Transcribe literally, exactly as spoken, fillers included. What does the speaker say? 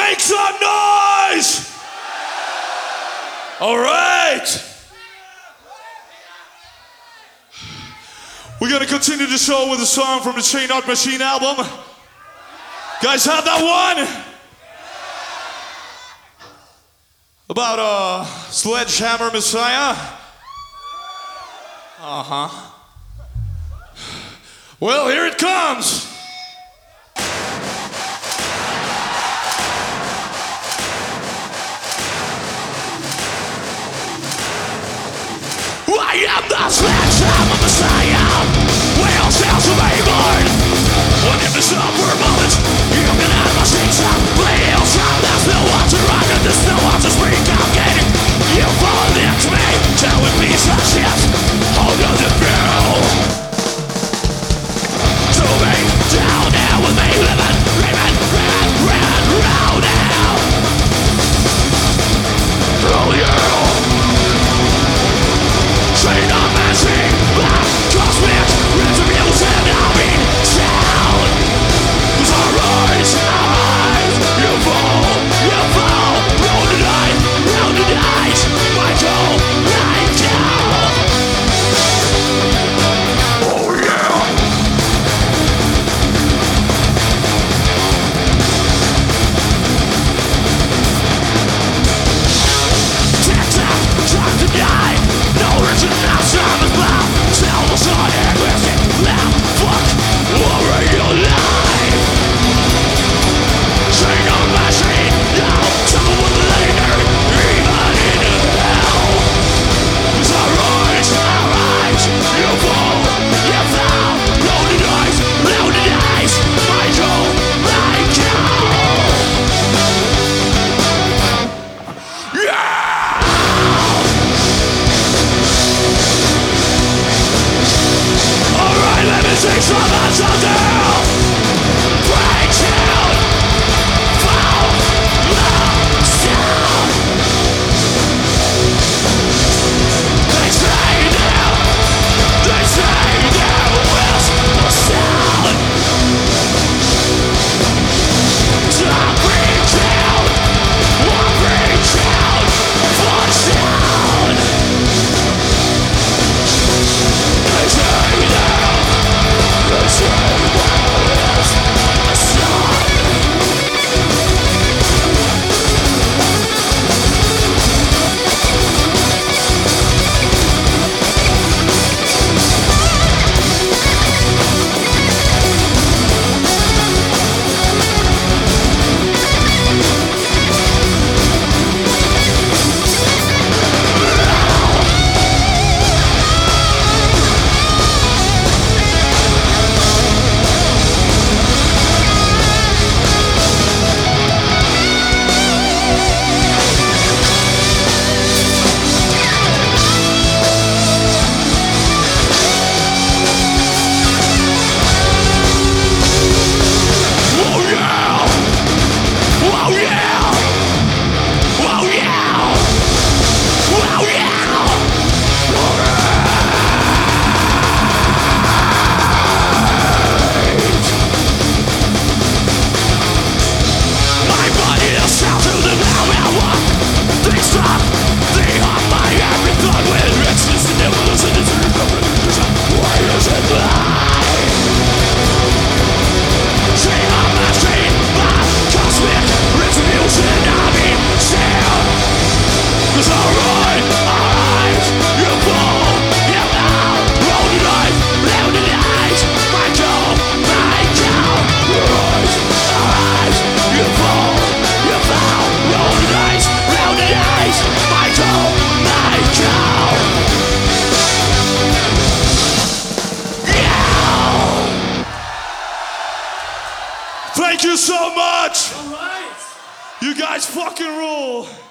Make some noise! All right. We're gonna continue the show with a song from the Chain Out Machine album. Guys, have that one? About uh, Sledgehammer Messiah? Uh-huh. Well, here it comes. I am the Sledgehammer Messiah. Whale sounds of Avon. When in the summer moments, you can have my six up. Play outside, there's no one to rock and there's no one to speak. I'm getting you fall into me. Tell me piece of shit. How does it feel? To me, down there with me, living, living, living, living, round now. Oh yeah. Chain of machine, black cosmic retribution. I mean sound. 'Cause I rise, I rise. You fall, you fall. Roll the dice, roll the dice. My soul, light down. Oh yeah. Tick-tock, time to die. No reason now, time is loud. Tell the sun aggressive, loud. Fuck, worry your life. Chain of machine, now. Trouble with the later, even in hell. 'Cause I rise, I rise. You fall, you fall. Roll the dice, roll the dice. My soul, light down. Yeah! Alright, let me take some answers down. Break down. Fall. Low. Sound. They say now. They say now. Where's the sound? I bring down. I bring down. For sound. They say now. They say where's the sound? Thank you so much. All right. You guys fucking rule.